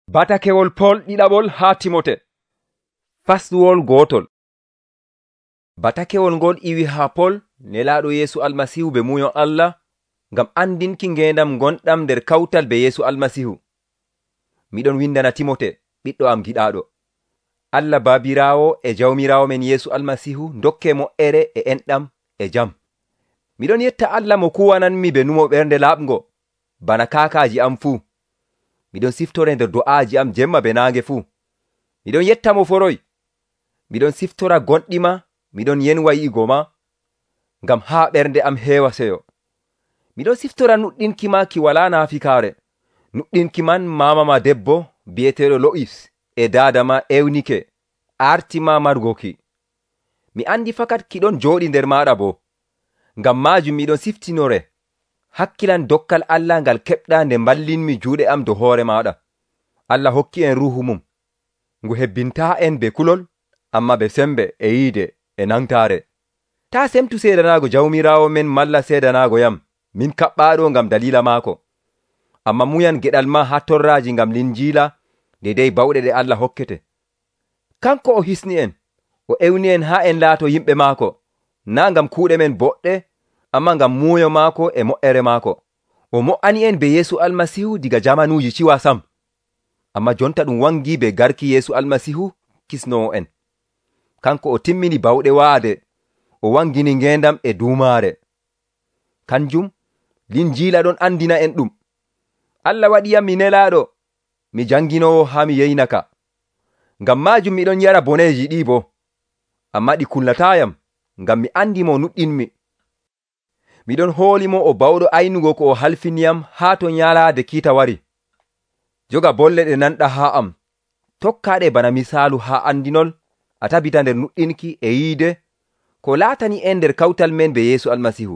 Batakewol Pol ɗiɗaɓol ha Timote. Fasluwol gotol. Batakewol ngol iwi ha Pol nelaɗo Yesu Almasihu be muyon Allah ngam andinki ngendam gonɗam nder kawtal be Yesu Almasihu. Miɗon windana Timote ɓiɗɗo am giɗaɗo. Allah babirawo e jawmirawo men Yesu Almasihu dokke mo ere e enɗam e jam. Miɗon yetta Allah mo kuwananmi be numo ɓernde laɓgo bana kakaji am fuu. Miɗon siftore nder do'aji am jemma be nange fuu. Miɗon yetta mo foroy. Miɗon siftora gonɗima, miɗon yenwa yi'igo ma, ngam ha ɓernde am heewa seyo. Miɗon siftora nuɗɗinki ma ki wala naafikare. Nuɗɗinki man mama ma debbo bi'eteɗo Lois e dada ma Ewnike artima margoki. Mi andi fakat kiɗon joɗi nder maɗa bo. Ngam majum miɗon siftinore. Hakkilan dokkal Allah ngal keɓɗa nde ballinmi juuɗe am do hoore maɗa. Allah hokki en ruhu mum. Ngu hebbinta en be kulol, amma be sembe e yiide e nangtare. Ta semtu sedanago jawmirawo men malla sedanago yam, min kaɓɓaɗo ngam dalila maako. Amma muyan geɗal ma ha torraji ngam linjila dedei bawɗe ɗe Allah hokkete. Kanko o hisni en, o ewni en ha en laato yimɓe maako, na ngam kuuɗe men boɗɗe, amma ngam muyo maako e mo'ere maako. O mo'ani en be Yesu Almasihu diga jamanuji ciwa sam. Amma jonta ɗum wangi be garki Yesu Almasihu kisnowo en. Kanko o timmini bawɗe waade, o wangini ngendam e duumare. Kanjum linjila ɗon andina en ɗum. Allah waɗiyam mi nelaɗo, mi janginowo ha mi yeynaka. Ngam majum miɗon yara boneji ɗi bo, amma ɗi kullatayam, ngam mi andi mo nuɗɗinmi. Miɗon hoolimo o bawɗo aynugo ko o halfiniyam ha to nyalade kiita wari. Joga bolle ɗe nanɗa ha am, tokkaɗe bana misalu ha andinol, a tabita nder nuɗɗinki e yiide, ko laatani en nder kawtal men be Yesu Almasihu.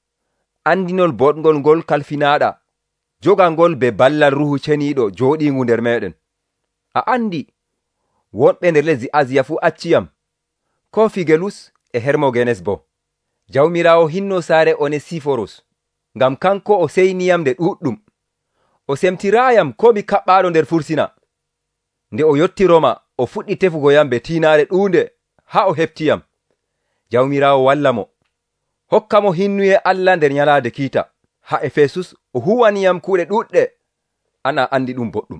Andinol boɗgol ngol kalfinaɗa, joga ngol be ballal ruhu ceniɗo joɗingu nder meɗen. A andi, wonɓe nder lesdi Asiya fu acciyam, ko Figelus e Hermogenes bo. Jawmirawo hinno saare Onesiforos, ngam kanko o seyniyam nde ɗuɗɗum. O semtirayam ko mi kaɓɓaɗo nder fursina. Nde o yotti Roma, o fuɗɗi tefugo yam be tinare ɗuunde ha o heftiyam. Jawmirawo walla mo. Hokka mo hinnuye Allah nder nyalade kiita. Ha Efesus o huwaniyam kuuɗe ɗuɗɗe. Ana andi ɗum boɗɗum.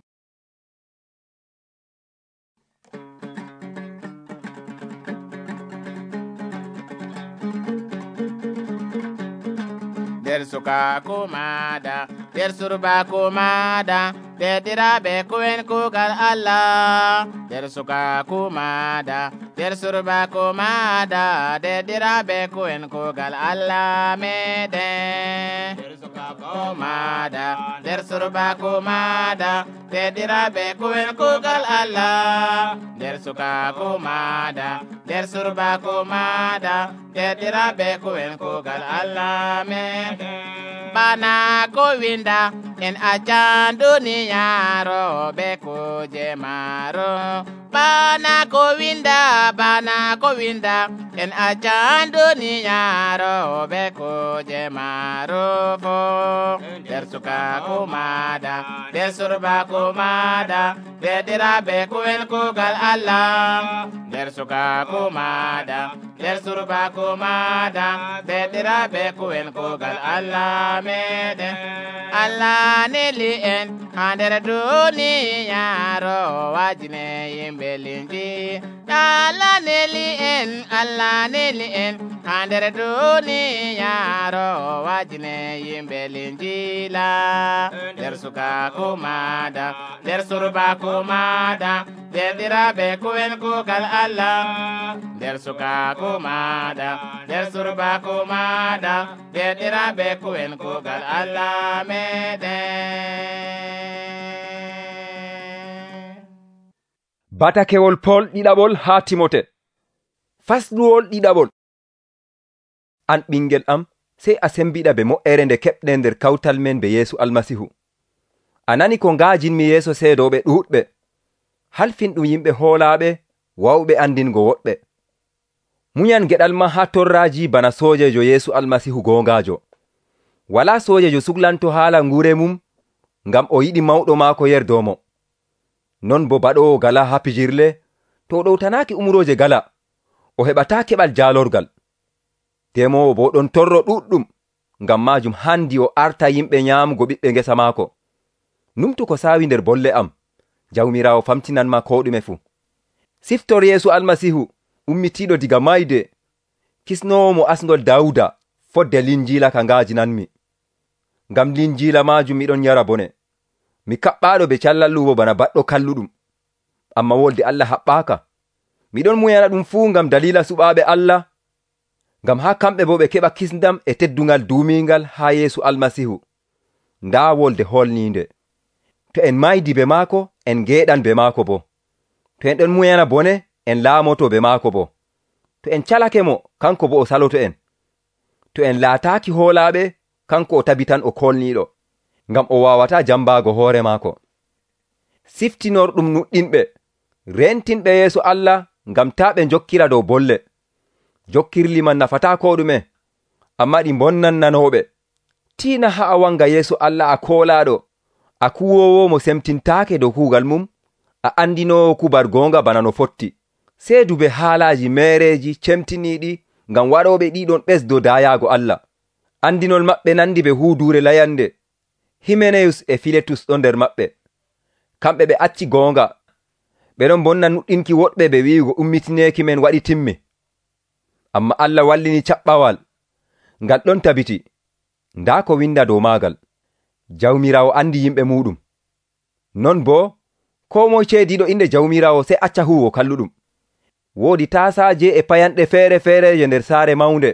Der sukaku maɗa, der surbaku maɗa, dediraɓe kuwen kugal Allah. Der sukaku maɗa, der surbaku maɗa, dediraɓe kuwen kugal Allah meɗen. Der sukaku maɗa, der surbaku maɗa, dediraɓe kuwen kugal Allah. Der sukaku maɗa, der surbaku maɗa, dediraɓe kuwen kugal Allah meɗen. Bana ko winda en acan duniyaro be kuje maro. Bana ko winda en acan duniyaro be kuje maro fo. Der sukaku maɗa, der surbaku maɗa, dediraɓe kuwen kugal Allah. Der sukaku maɗa, der surbaku maɗa, dediraɓe kuwen kugal Allah meɗen. Allah neli en ha nder duniyaro wajine yimɓe linji. Allah neli en ha nder duniyaro wajine yimɓe linjila. Der sukaku maɗa, der surbaku maɗa, dediraɓe kuwen kugal Allah. Der sukaku maɗa, der surbaku maɗa, dediraɓe kuwen kugal Allah meɗen. Batakewol Pol ɗiɗaɓol ha Timote. Fasluwol ɗiɗaɓol. An ɓingel am, sey a sembiɗa be mo'ere nde keɓɗen nder kawtal men be Yesu Almasihu. A nani ko ngajinmi yeeso seedoɓe ɗuɗɓe. Halfin ɗum yimɓe hoolaɓe, wawɓe andingo woɗɓe. Muyan geɗal ma ha torraji bana sojejo Yesu Almasihu gongajo. Wala sojejo suglanto haala ngure mum, ngam o yiɗi mawɗo maako yerdomo. Non bo baɗowo gala ha pijirle to o ɗowtanaki umroje gala o heɓata keɓal jalorgal. Temowo bo ɗon torro ɗuɗɗum, ngam majum handi o arta yimɓe nyamugo ɓiɓɓe ngesa maako. Numtu ko sawi nder bolle am, Jawmirawo famtinanma ko ɗume fu. Siftor Yeesu Almasihu ummitiɗo diga mayde, kisnowo mo asngol Dawuda fodde linjila ka ngajinanmi. Ngam linjila majum miɗon yara bone, mi kaɓɓaɗo be callallubo bana baɗɗo kalluɗum, amma wolde Allah haɓɓaka. Miɗon muyana ɗum fuu ngam dalila suɓaɓe Allah, ngam ha kamɓe bo ɓe keɓa kisndam e teddungal duumingal ha Yeesu Almasihu. Nda wolde holninde. To en maydi be maako, en geɗan be maako bo. To en ɗon muyana bone, en laamoto be maako bo. To en calake mo, kanko bo o saloto en. To en laataaki hoolaaɓe, kanko o tabitan o kolniiɗo, ngam o wawata jambaago hoore maako. Siftinor ɗum nuɗɗinɓe, rentinɓe yeeso Allah, ngam ta ɓe jokkira dow bolle. Jokkirli man nafata ko ɗume, amma ɗi bonnan nanoɓe. Tina ha a wanga yeeso Allah a koolaaɗo, a kuwowo mo semtintaake dow kuugal mum, a andinowo kubar gonga bana no fotti. Seedu be haalaji mereji cemtiniɗi, ngam waɗoɓe ɗiɗon ɓesdo dayago Allah. Andinol maɓɓe nandi be huudure layande. Himeneyus e Filetus ɗon nder maɓɓe. Kamɓe ɓe acci gonga, ɓe ɗon bonna nuɗɗinki woɗɓe ɓe wi'igo ummitineki men waɗi timmi. Amma Allah wallini caɓɓawal, ngal ɗon tabiti. Nda ko winda dow maagal, Jawmirawo andi yimɓe muɗum. Non bo, ko moy ceediɗo inde Jawmirawo sai acca huwo kalluɗum. Woodi tasaje e payanɗe feere-feereje nder saare mawnde.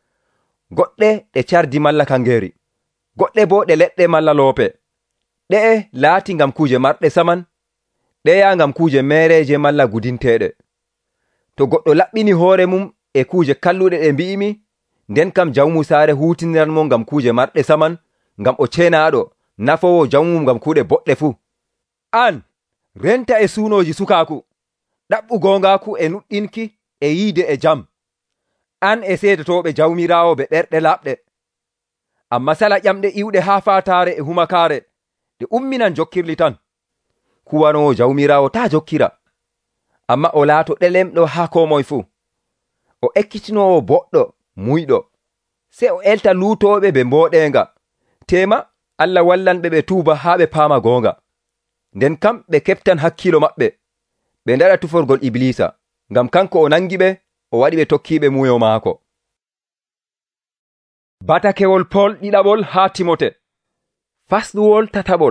Goɗɗe ɗe cardi malla kangeri, goɗɗe bo ɗe leɗɗe malla loope. Ɗe'e laati ngam kuje marɗe saman, ɗeya ngam kuje mereje malla gudinteɗe. To goɗɗo laɓɓini hoore mum e kuje kalluɗe ɗe mbi'imi, nden kam jawmu saare hutiniran mo ngam kuje marɗe saman, ngam o cenaɗo nafowo jawmum ngam kuuɗe boɗɗe fu. An renta e suunoji sukaku, ɗaɓɓu gongaku e nuɗɗinki e yiide e jam. An e seedatoɓe Jawmirawo be ɓerɗe laɓɗe, amma sala ƴamɗe iwɗe ha fatare e humakare, ɗe umminan jokkirli tan. Kuwanowo Jawmirawo ta jokkira, amma o laato ɗelemɗo ha komoy fu. O ekkitinowo boɗɗo muyɗo, se o elta luutoɓe be mboɗenga. Tema Allah wallanɓe ɓe tuuba ha ɓe paama gonga. Nden kam ɓe keftan hakkilo maɓɓe, ɓe ndaɗa tuforgol Iblisa, ngam kanko o nangi ɓe, o waɗi ɓe tokkiɓe muyo maako. Batakewol Pol ɗiɗaɓol ha Timote, fasɗuwol tataɓol.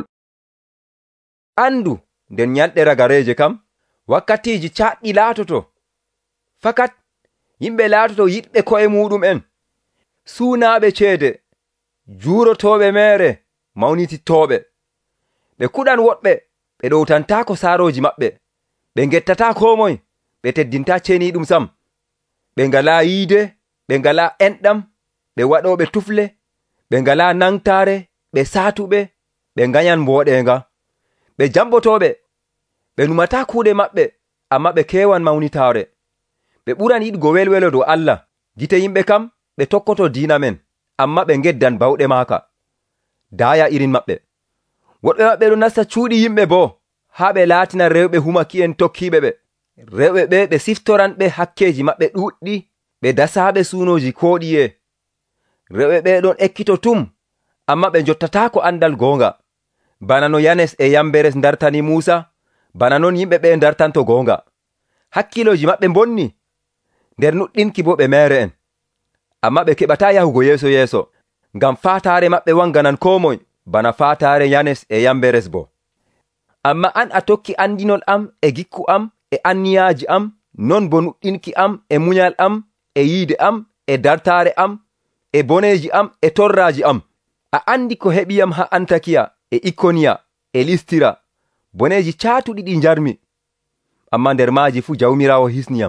Andu nden nyalɗe ragareje kam, wakkatiji caɗɗi laatoto. Fakat yimɓe laatoto yiɗɓe ko'e muɗum en, suunaɓe ceede, juurotoɓe mere, mawnitittoɓe. Ɓe kuɗan woɗɓe, ɓe ɗowtantako saaroji maɓɓe, ɓe gettata ko moy, ɓe teddinta ceniɗum sam. Ɓe ngala yiide, ɓe ngala enɗam, ɓe waɗoɓe tufle, ɓe ngala nangtare, ɓe saatuɓe, ɓe ganyan mboɗenga. Ɓe jambotoɓe, ɓe numata kuuɗe maɓɓe, amma ɓe kewan mawnitare. Ɓe ɓuran yiɗgo welwelo dow Allah. Gite yimɓe kam, ɓe tokkoto diina men, amma ɓe geddan bawɗe maaka. Daya irin maɓɓe. Woɗɓe maɓɓe ɗo nasta cuuɗi yimɓe bo, ha ɓe laatina rewɓe humaki en tokkiɓe ɓe. Rewɓe ɓe ɓe siftoran ɓe hakkeji maɓɓe ɗuɗɗi, ɓe dasaɓe suunoji koɗiye. Rewɓe ɓe ɗon ekkito tum, amma ɓe jottatako andal gonga. Bana no Yanes e Yamberes dartani Musa, bana non yimɓe ɓe dartanto gonga. Hakkiloji maɓɓe bonni, nder nuɗɗinki bo ɓe mere en. Amma ɓe keɓata yahugo yeeso yeeso, ngam fatare maɓɓe wanganan ko moy, bana fatare Yanes e Yamberes bo. Amma an a tokki andinol am e gikku am e anniyaji am, non bo nuɗɗinki am e munyal am e yiide am e dartare am e boneji am e torraji am. A andi ko heɓiyam ha Antakiya e Ikoniya e Listira, boneji caatuɗi ɗi jarmi, amma nder maaji fu Jawmirawo hisniyam.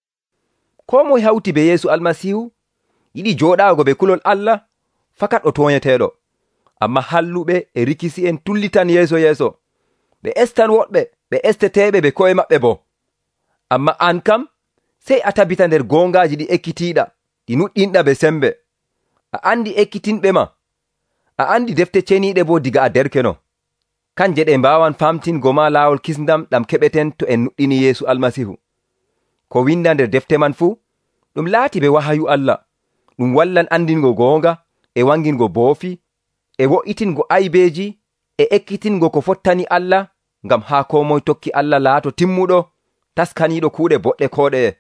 Ko moy hawti be Yeesu Almasihu yiɗi joɗaago be kulol Allah, fakat o toñeteɗo. Amma halluɓe e rikisi en tullitan yeeso yeeso, ɓe estan woɗɓe, ɓe esteteɓe be ko'e maɓɓe bo. Amma an kam, sey a tabita nder gongaji ɗi ekkitiɗa, ɗi nuɗɗinɗa be sembe. A andi ekkitinɓe ma, a andi defte ceniɗe bo diga a derkeno. kanje ɗe mbawan famtingo ma laawol kisndam ɗam keɓeten to en nuɗɗini Yeesu almasihu. Ko winda nder defte man fuu ɗum laati be wahayu Allah, ɗum wallan andingo goonga e wangingo boofi e wo'itingo aybeji e ekkitingo ko fottani Allah, ngam haa ko moy tokki Allah laato timmuɗo taskaniɗo kuuɗe boɗɗe koɗe.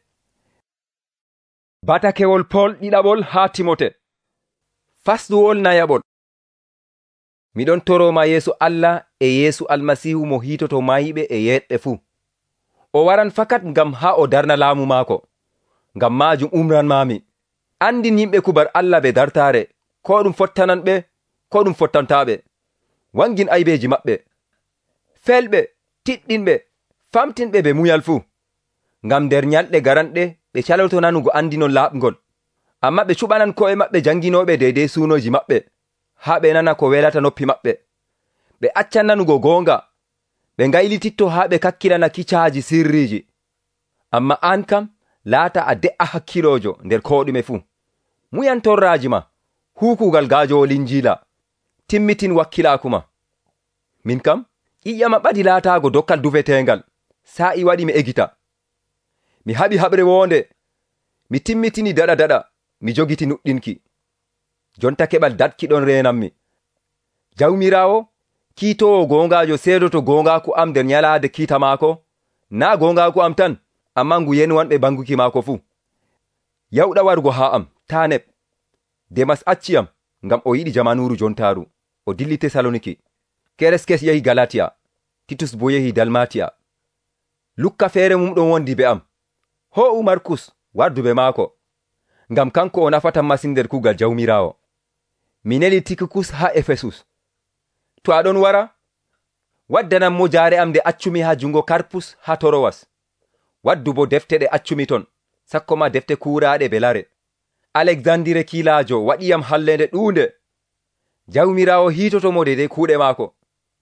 Batakewol Pol ɗiɗaɓol haa Timote. Fasduwol nayaɓol. Miɗon toroma Yeesu Allah e Yeesu almasihu mo hitoto mayiɓe e yeɗɓe fuu. O waran fakat ngam haa o darna laamu maako. Ngam majum umranmami. Andin yimɓe kubar Allah be dartare, ko ɗum fottanan ɓe, ko ɗum fottantaɓe. Wangin aybeji maɓɓe. Felɓe, tiɗɗinɓe, famtinɓe be muyal fuu. Ngam nder nyalɗe garanɗe ɓe caloto nanugo andinon laaɓgol. Amma ɓe cuɓanan ko'e maɓɓe janginoɓe deydey sunoji maɓɓe, haa ɓe nana ko welata noppi maɓɓe. Ɓe accan nanugo goonga, ɓe ngaylititto haa ɓe kakkilana kicaaji sirriji. Amma an kam laata a de'a hakkilojo nder koɗume fuu. Muyan torraji ma, hukugal gaajowo linjiila, timmitin wakkilakuma. Min kam ƴiƴƴama ɓadi laataago dokkal dufetengal, sa'i waɗi mi egita. Mi haɓi haɓre wonde, mi timmitini daɗa, mi jogiti nuɗɗinki. Jonta keɓal datki ɗon renammi. Jawmirawo, kiitowo gongajo seedoto gongaku am nder nyalaade kiita maako, na gongaku am tan, amma ngu yenwanɓe banguki maako fuu. Yawɗa wargo haa am, ta neb. Demas acci am, ngam o yiɗi jamanuru jontaru, o dilli Tesaloniki. Kereskes yehi Galatiya, Titus bo yehi Dalmatiya. Lukka feere mum ɗon wondi be am. Ho'u Markus wardu be maako, ngam kanko o nafatan masin nder kugal jawmirawo. Mi neli Tikikus ha Efesus. To aɗon wara, waddanan mo jaare am nde accumi ha jungo Karpus ha Torowas. Waddu bo defte ɗe accumi ton, sakko ma defte kuuraaɗe belare. Alexandire kiilaajo waɗiyam hallende ɗuunde. Jawmirawo hiitotomo deydey kuuɗe maako.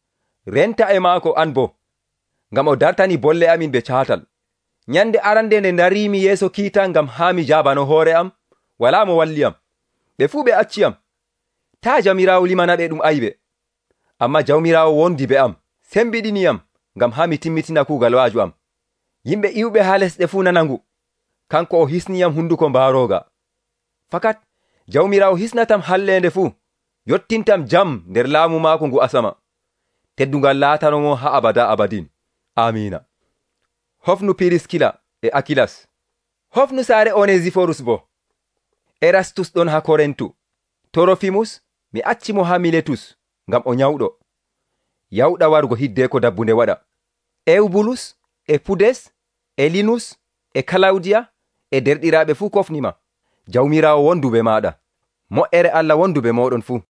Renta e maako an bo, ngam o dartani bolle amin be caatal. Nyande arande nde darimi yeeso kiita ngam haa mi jaabano hoore am, wala mo walli am. Ɓe fuu ɓe acci am. Ta jawmirawo limana ɓe ɗum aybe. Amma jawmirawo wondi be am, sembiɗini am, ngam haa mi timmitina kuugal waaju am. Yimɓe iwɓe haa lesɗe fuu nanangu. Kanko o hisniyam hunduko mbaaroga. Fakat jawmirawo hisnatam hallende fuu, yottintam jam nder laamu maako ngu asama. Teddungal laatanomo haa abada abadin. Amina. Hofnu Piriskila e Akilas. Hofnu saare Onesiforus bo. Erastus ɗon ha Korentu. Torofimus mi accimo ha Miletus ngam o nyawɗo. Yawɗa wargo hidde ko dabbunde waɗa. Eubulus e Pudes e Linus e Kalawdiya e derɗiraaɓe fuu kofnima. Jawmirawo wondu be maɗa. Mo'ere Allah wondu be moɗon fuu.